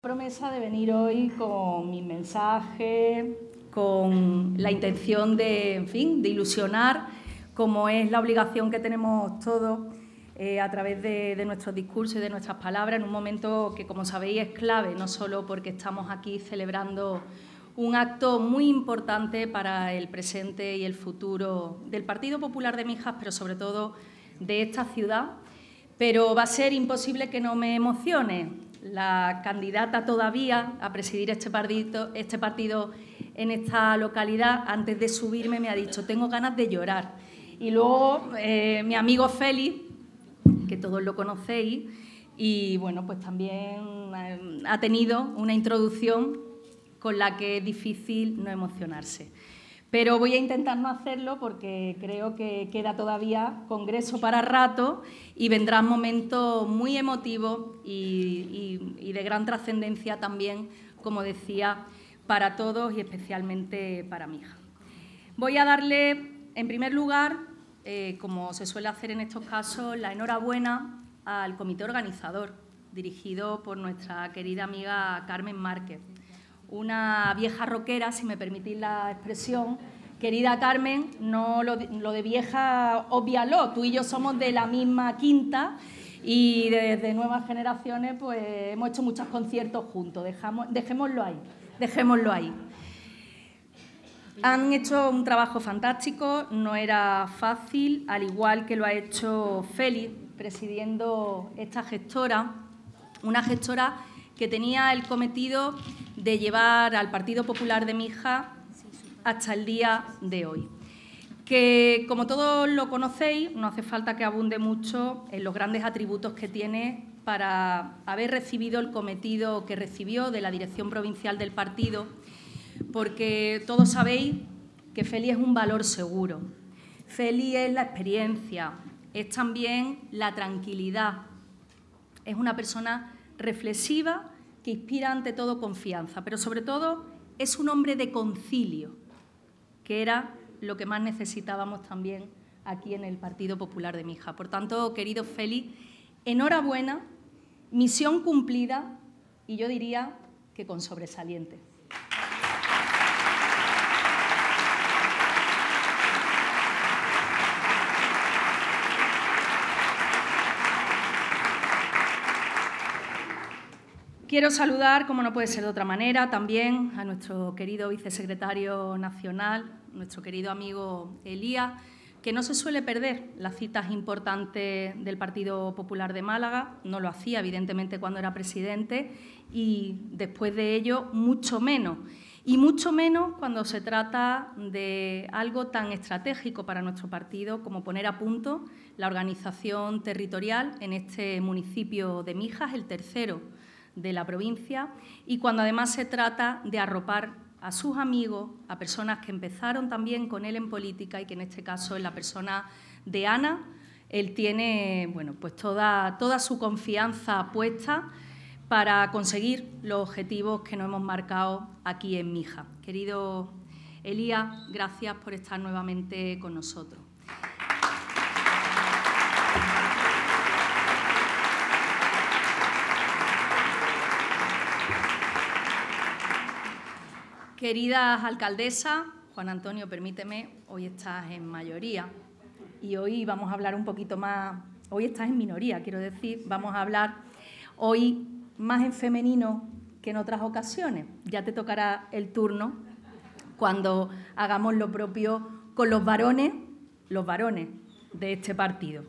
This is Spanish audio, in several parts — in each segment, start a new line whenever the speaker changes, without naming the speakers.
promesa de venir hoy con mi mensaje, con la intención de, en fin, de ilusionar, como es la obligación que tenemos todos a través de nuestros discursos y de nuestras palabras, en un momento que, como sabéis, es clave, no solo porque estamos aquí celebrando un acto muy importante para el presente y el futuro del Partido Popular de Mijas, pero sobre todo de esta ciudad. Pero va a ser imposible que no me emocione. La candidata todavía a presidir este partido en esta localidad, antes de subirme, me ha dicho: tengo ganas de llorar. Y luego mi amigo Félix, que todos lo conocéis, y bueno, pues también ha tenido una introducción con la que es difícil no emocionarse. Pero voy a intentar no hacerlo porque creo que queda todavía congreso para rato y vendrán momentos muy emotivos y de gran trascendencia también, como decía, para todos y especialmente para mi hija. Voy a darle, en primer lugar, como se suele hacer en estos casos, la enhorabuena al comité organizador, dirigido por nuestra querida amiga Carmen Márquez. Una vieja rockera, si me permitís la expresión. Querida Carmen, no lo de vieja, obvialo, tú y yo somos de la misma quinta y desde nuevas generaciones pues hemos hecho muchos conciertos juntos, dejémoslo ahí. Han hecho un trabajo fantástico, no era fácil, al igual que lo ha hecho Félix, presidiendo esta gestora, una gestora que tenía el cometido de llevar al Partido Popular de Mijas hasta el día de hoy. Que, como todos lo conocéis, no hace falta que abunde mucho en los grandes atributos que tiene para haber recibido el cometido que recibió de la dirección provincial del partido, porque todos sabéis que Félix es un valor seguro. Félix es la experiencia, es también la tranquilidad. Es una persona reflexiva que inspira ante todo confianza, pero sobre todo es un hombre de concilio, que era lo que más necesitábamos también aquí en el Partido Popular de Mijas. Por tanto, querido Félix, enhorabuena, misión cumplida y yo diría que con sobresaliente. Quiero saludar, como no puede ser de otra manera, también a nuestro querido vicesecretario nacional, nuestro querido amigo Elías, que no se suele perder las citas importantes del Partido Popular de Málaga. No lo hacía, evidentemente, cuando era presidente y después de ello mucho menos. Y mucho menos cuando se trata de algo tan estratégico para nuestro partido como poner a punto la organización territorial en este municipio de Mijas, el tercero de la provincia, y cuando además se trata de arropar a sus amigos, a personas que empezaron también con él en política y que en este caso en la persona de Ana, él tiene pues toda su confianza puesta para conseguir los objetivos que nos hemos marcado aquí en Mijas. Querido Elías, gracias por estar nuevamente con nosotros. Queridas alcaldesas, Juan Antonio, permíteme, hoy estás en mayoría y hoy vamos a hablar un poquito más, hoy estás en minoría, quiero decir, vamos a hablar hoy más en femenino que en otras ocasiones. Ya te tocará el turno cuando hagamos lo propio con los varones de este partido.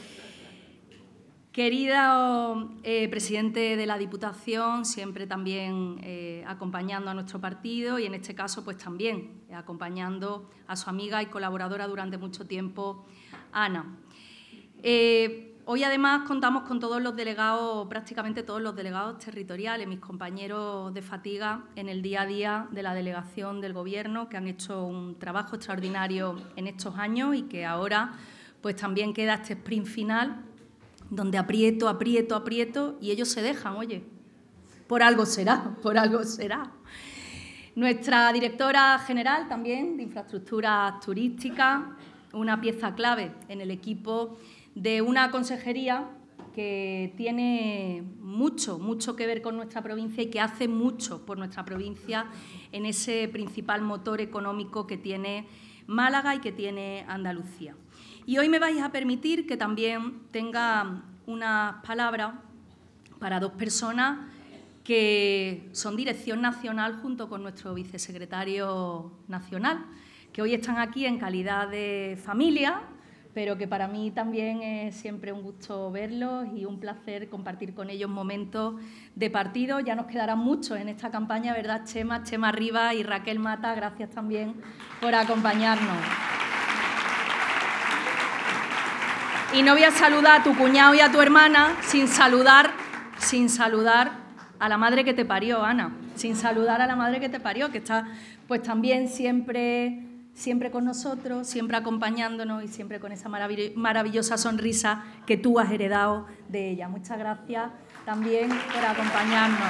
Querido presidente de la Diputación, siempre también acompañando a nuestro partido y en este caso pues también acompañando a su amiga y colaboradora durante mucho tiempo, Ana. Hoy además contamos con todos los delegados, prácticamente todos los delegados territoriales, mis compañeros de fatiga en el día a día de la delegación del Gobierno, que han hecho un trabajo extraordinario en estos años y que ahora pues también queda este sprint final donde aprieto y ellos se dejan, oye, por algo será. Nuestra directora general también de infraestructuras turísticas, una pieza clave en el equipo de una consejería que tiene mucho que ver con nuestra provincia y que hace mucho por nuestra provincia en ese principal motor económico que tiene Málaga y que tiene Andalucía. Y hoy me vais a permitir que también tenga unas palabras para dos personas que son dirección nacional junto con nuestro vicesecretario nacional, que hoy están aquí en calidad de familia, pero que para mí también es siempre un gusto verlos y un placer compartir con ellos momentos de partido. Ya nos quedarán muchos en esta campaña, ¿verdad, Chema? Chema Rivas y Raquel Mata, gracias también por acompañarnos. Y no voy a saludar a tu cuñado y a tu hermana sin saludar a la madre que te parió, Ana, sin saludar a la madre que te parió, que está pues también siempre con nosotros, siempre acompañándonos y siempre con esa maravillosa sonrisa que tú has heredado de ella. Muchas gracias también por acompañarnos.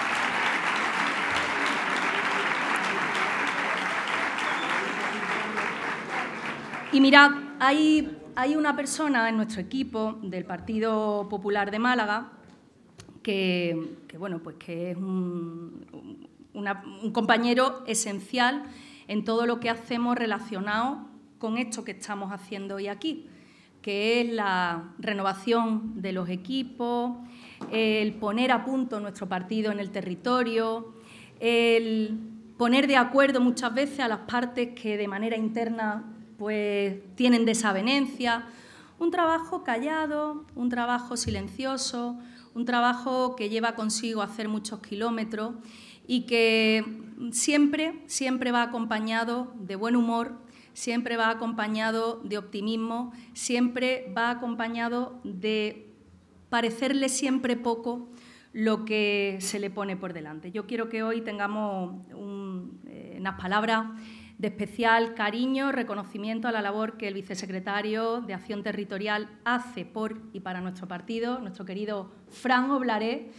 Y mirad, hay una persona en nuestro equipo del Partido Popular de Málaga que es un compañero esencial en todo lo que hacemos relacionado con esto que estamos haciendo hoy aquí, que es la renovación de los equipos, el poner a punto nuestro partido en el territorio, el poner de acuerdo muchas veces a las partes que de manera interna pues tienen desavenencia. Un trabajo callado, un trabajo silencioso, un trabajo que lleva consigo hacer muchos kilómetros y que siempre va acompañado de buen humor, siempre va acompañado de optimismo, siempre va acompañado de parecerle siempre poco lo que se le pone por delante. Yo quiero que hoy tengamos unas palabras de especial cariño, reconocimiento a la labor que el vicesecretario de Acción Territorial hace por y para nuestro partido, nuestro querido Fran Oblaré,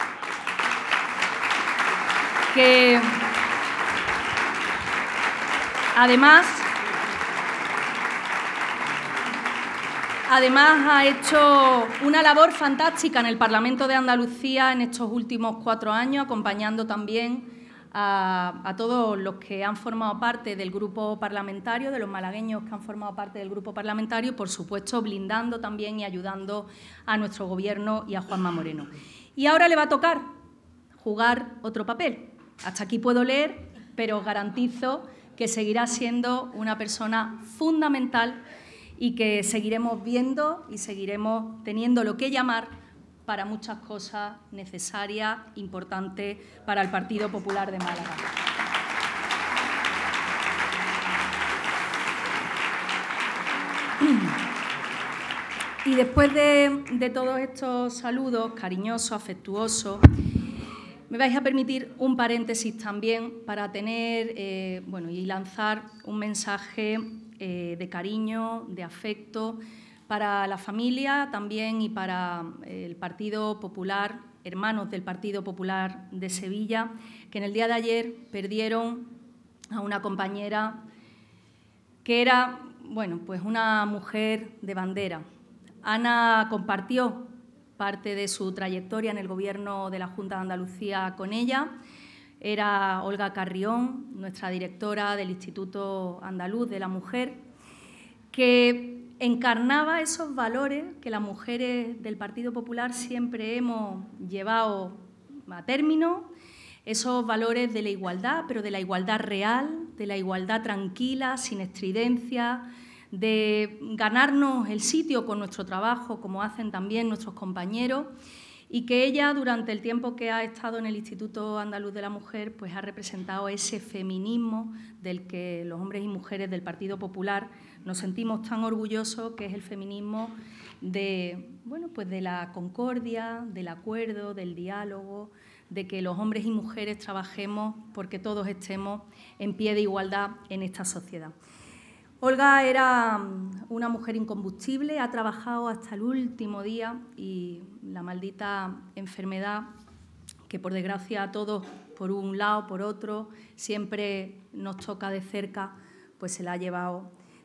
que además ha hecho una labor fantástica en el Parlamento de Andalucía en estos últimos 4 años, acompañando también a todos los que han formado parte del grupo parlamentario, de los malagueños que han formado parte del grupo parlamentario, y, por supuesto, blindando también y ayudando a nuestro Gobierno y a Juanma Moreno. Y ahora le va a tocar jugar otro papel. Hasta aquí puedo leer, pero os garantizo que seguirá siendo una persona fundamental y que seguiremos viendo y seguiremos teniendo lo que llamar para muchas cosas necesarias, importantes para el Partido Popular de Málaga. Y después de todos estos saludos cariñosos, afectuosos, me vais a permitir un paréntesis también para tener y lanzar un mensaje de cariño, de afecto, para la familia también y para el Partido Popular, hermanos del Partido Popular de Sevilla, que en el día de ayer perdieron a una compañera que era, una mujer de bandera. Ana compartió parte de su trayectoria en el Gobierno de la Junta de Andalucía con ella. Era Olga Carrión, nuestra directora del Instituto Andaluz de la Mujer, que encarnaba esos valores que las mujeres del Partido Popular siempre hemos llevado a término, esos valores de la igualdad, pero de la igualdad real, de la igualdad tranquila, sin estridencia, de ganarnos el sitio con nuestro trabajo, como hacen también nuestros compañeros, y que ella, durante el tiempo que ha estado en el Instituto Andaluz de la Mujer, pues ha representado ese feminismo del que los hombres y mujeres del Partido Popular nos sentimos tan orgullosos, que es el feminismo de la concordia, del acuerdo, del diálogo, de que los hombres y mujeres trabajemos porque todos estemos en pie de igualdad en esta sociedad. Olga era una mujer incombustible, ha trabajado hasta el último día y la maldita enfermedad, que por desgracia a todos, por un lado, por otro, siempre nos toca de cerca, pues se la ha llevado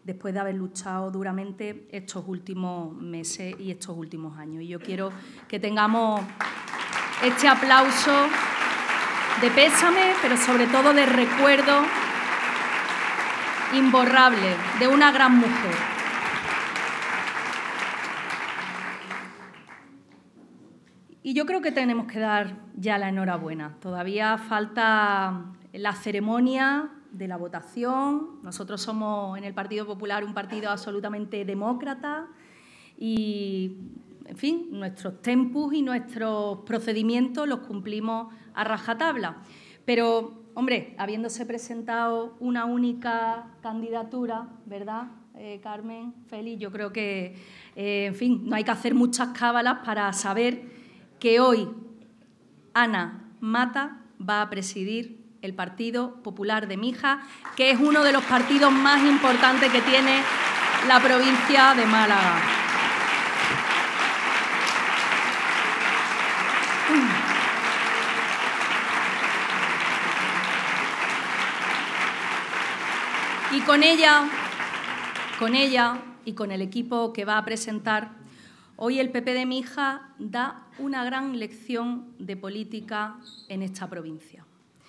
después de haber luchado duramente estos últimos meses y estos últimos años. Y yo quiero que tengamos este aplauso de pésame, pero sobre todo de recuerdo imborrable de una gran mujer. Y yo creo que tenemos que dar ya la enhorabuena. Todavía falta la ceremonia de la votación. Nosotros somos en el Partido Popular un partido absolutamente demócrata y, en fin, nuestros tempus y nuestros procedimientos los cumplimos a rajatabla. Pero, hombre, habiéndose presentado una única candidatura, ¿verdad, Carmen, Félix? Yo creo que, en fin, no hay que hacer muchas cábalas para saber que hoy Ana Mata va a presidir el Partido Popular de Mijas, que es uno de los partidos más importantes que tiene la provincia de Málaga. Y con ella y con el equipo que va a presentar, hoy el PP de Mijas da una gran lección de política en esta provincia.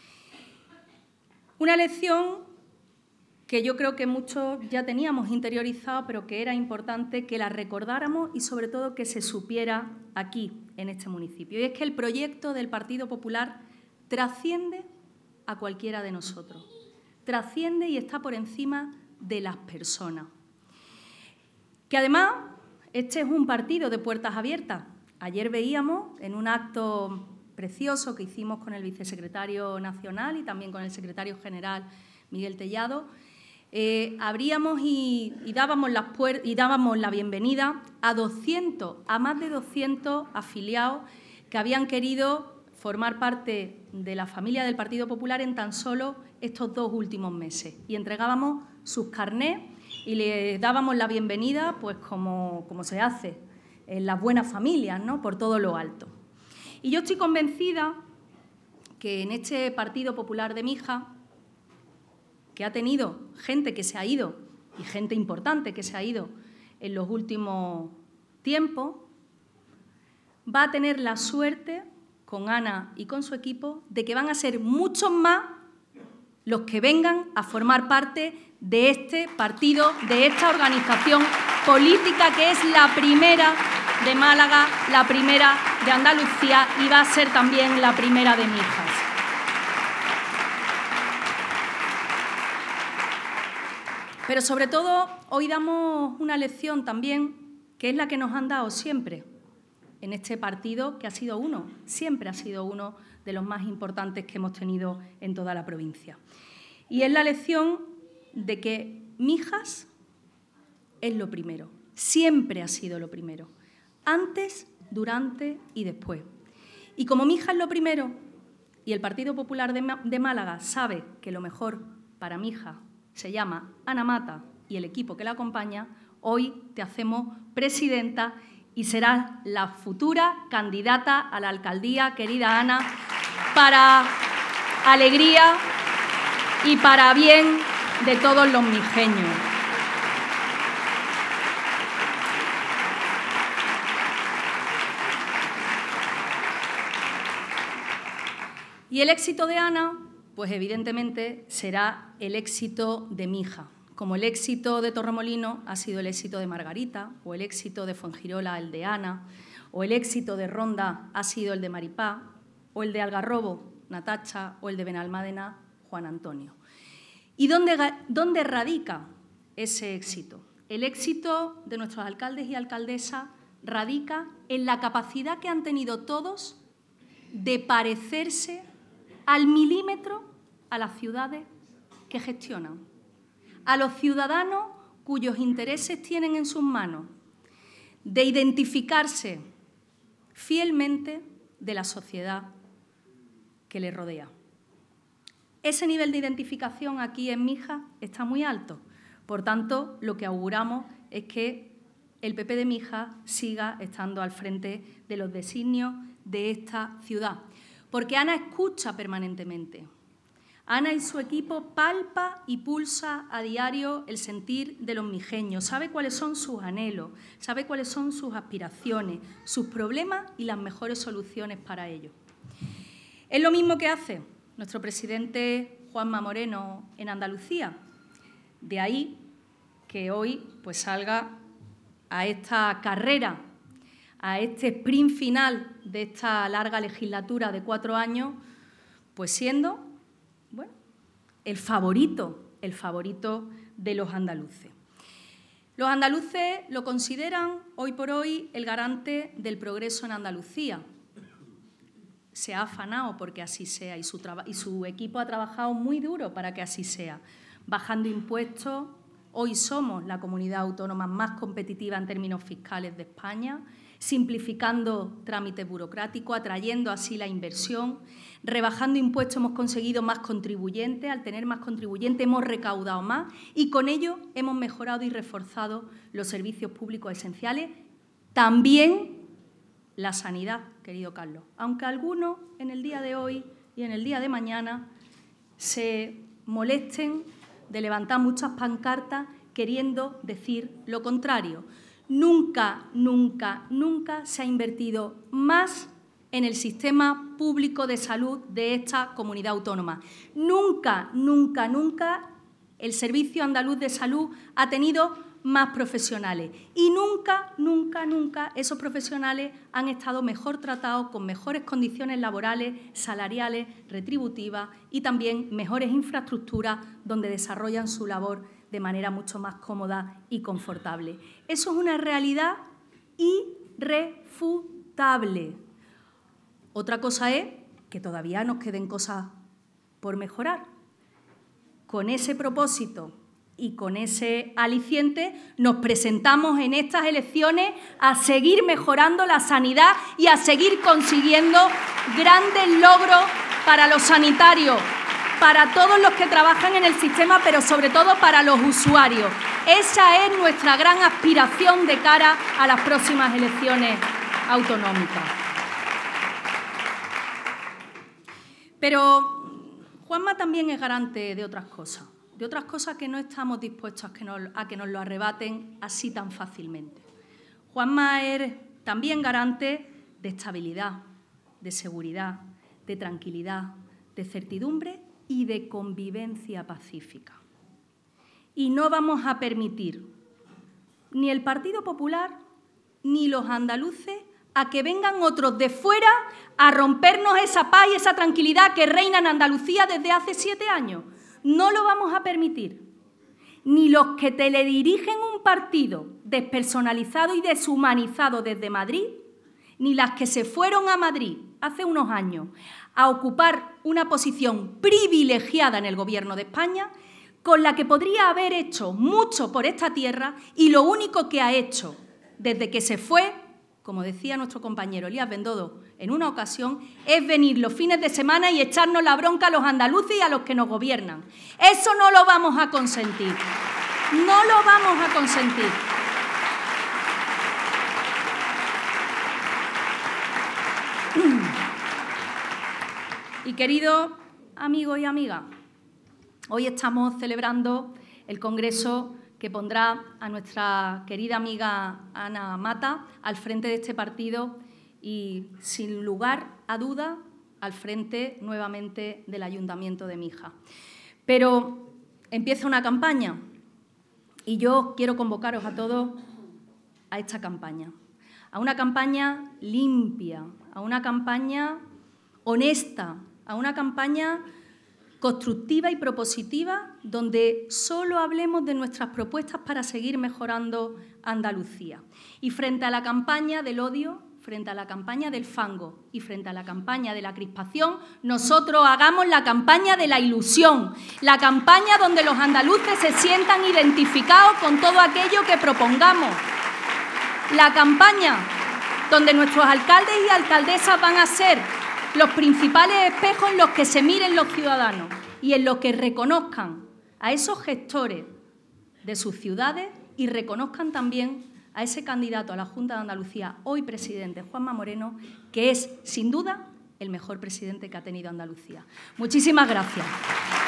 Una lección que yo creo que muchos ya teníamos interiorizado, pero que era importante que la recordáramos y, sobre todo, que se supiera aquí, en este municipio. Y es que el proyecto del Partido Popular trasciende a cualquiera de nosotros. Trasciende y está por encima de las personas. Que además, este es un partido de puertas abiertas. Ayer veíamos en un acto precioso que hicimos con el vicesecretario nacional y también con el secretario general Miguel Tellado, abríamos y dábamos la bienvenida a más de 200 afiliados que habían querido formar parte de la familia del Partido Popular en tan solo estos 2 últimos meses. Y entregábamos sus carnés y les dábamos la bienvenida, pues como se hace en las buenas familias, ¿no?, por todo lo alto. Y yo estoy convencida que en este Partido Popular de Mijas, que ha tenido gente que se ha ido y gente importante que se ha ido en los últimos tiempos, va a tener la suerte, con Ana y con su equipo, de que van a ser muchos más los que vengan a formar parte de este partido, de esta organización política que es la primera de Málaga, la primera de Andalucía y va a ser también la primera de Mijas. Pero sobre todo hoy damos una lección también que es la que nos han dado siempre en este partido, que siempre ha sido uno de los más importantes que hemos tenido en toda la provincia. Y es la lección de que Mijas es lo primero, siempre ha sido lo primero, antes, durante y después. Y como Mijas es lo primero y el Partido Popular de Málaga sabe que lo mejor para Mijas se llama Ana Mata y el equipo que la acompaña, hoy te hacemos presidenta y serás la futura candidata a la alcaldía, querida Ana, para alegría y para bien de todos los mijeños. Y el éxito de Ana, pues evidentemente será el éxito de Mijas, como el éxito de Torremolinos ha sido el éxito de Margarita, o el éxito de Fuengirola el de Ana, o el éxito de Ronda ha sido el de Maripá, o el de Algarrobo, Natacha, o el de Benalmádena, Juan Antonio. ¿Y dónde radica ese éxito? El éxito de nuestros alcaldes y alcaldesas radica en la capacidad que han tenido todos de parecerse al milímetro a las ciudades que gestionan, a los ciudadanos cuyos intereses tienen en sus manos, de identificarse fielmente de la sociedad que les rodea. Ese nivel de identificación aquí en Mijas está muy alto. Por tanto, lo que auguramos es que el PP de Mijas siga estando al frente de los designios de esta ciudad. Porque Ana escucha permanentemente. Ana y su equipo palpa y pulsa a diario el sentir de los mijeños, sabe cuáles son sus anhelos, sabe cuáles son sus aspiraciones, sus problemas y las mejores soluciones para ellos. Es lo mismo que hace nuestro presidente Juanma Moreno en Andalucía. De ahí que hoy pues salga a esta carrera, a este sprint final de esta larga legislatura de 4 años, pues siendo, bueno, el favorito de los andaluces. Los andaluces lo consideran hoy por hoy el garante del progreso en Andalucía. Se ha afanado porque así sea y su equipo ha trabajado muy duro para que así sea, bajando impuestos. Hoy somos la comunidad autónoma más competitiva en términos fiscales de España, simplificando trámites burocráticos, atrayendo así la inversión, rebajando impuestos hemos conseguido más contribuyentes, al tener más contribuyentes hemos recaudado más y con ello hemos mejorado y reforzado los servicios públicos esenciales, también la sanidad, querido Carlos, aunque algunos en el día de hoy y en el día de mañana se molesten de levantar muchas pancartas queriendo decir lo contrario. Nunca, nunca, nunca se ha invertido más en el sistema público de salud de esta comunidad autónoma. Nunca, nunca, nunca el Servicio Andaluz de Salud ha tenido más profesionales y nunca, nunca, nunca esos profesionales han estado mejor tratados, con mejores condiciones laborales, salariales, retributivas y también mejores infraestructuras donde desarrollan su labor de manera mucho más cómoda y confortable. Eso es una realidad irrefutable. Otra cosa es que todavía nos queden cosas por mejorar. Con ese propósito y con ese aliciente nos presentamos en estas elecciones a seguir mejorando la sanidad y a seguir consiguiendo grandes logros para los sanitarios, para todos los que trabajan en el sistema, pero sobre todo para los usuarios. Esa es nuestra gran aspiración de cara a las próximas elecciones autonómicas. Pero Juanma también es garante de otras cosas que no estamos dispuestos a que nos lo arrebaten así tan fácilmente. Juanma es también garante de estabilidad, de seguridad, de tranquilidad, de certidumbre y de convivencia pacífica. Y no vamos a permitir ni el Partido Popular ni los andaluces a que vengan otros de fuera a rompernos esa paz y esa tranquilidad que reina en Andalucía desde hace 7 años. No lo vamos a permitir. Ni los que teledirigen un partido despersonalizado y deshumanizado desde Madrid, ni las que se fueron a Madrid hace unos años a ocupar una posición privilegiada en el Gobierno de España, con la que podría haber hecho mucho por esta tierra y lo único que ha hecho desde que se fue, como decía nuestro compañero Elías Bendodo en una ocasión, es venir los fines de semana y echarnos la bronca a los andaluces y a los que nos gobiernan. Eso no lo vamos a consentir. No lo vamos a consentir. Y queridos amigos y amigas, hoy estamos celebrando el congreso que pondrá a nuestra querida amiga Ana Mata al frente de este partido y, sin lugar a duda, al frente nuevamente del Ayuntamiento de Mija. Pero empieza una campaña y yo quiero convocaros a todos a esta campaña, a una campaña limpia, a una campaña honesta, a una campaña constructiva y propositiva, donde solo hablemos de nuestras propuestas para seguir mejorando Andalucía. Y frente a la campaña del odio, frente a la campaña del fango y frente a la campaña de la crispación, nosotros hagamos la campaña de la ilusión, la campaña donde los andaluces se sientan identificados con todo aquello que propongamos, la campaña donde nuestros alcaldes y alcaldesas van a ser los principales espejos en los que se miren los ciudadanos y en los que reconozcan a esos gestores de sus ciudades y reconozcan también a ese candidato a la Junta de Andalucía, hoy presidente, Juanma Moreno, que es, sin duda, el mejor presidente que ha tenido Andalucía. Muchísimas gracias.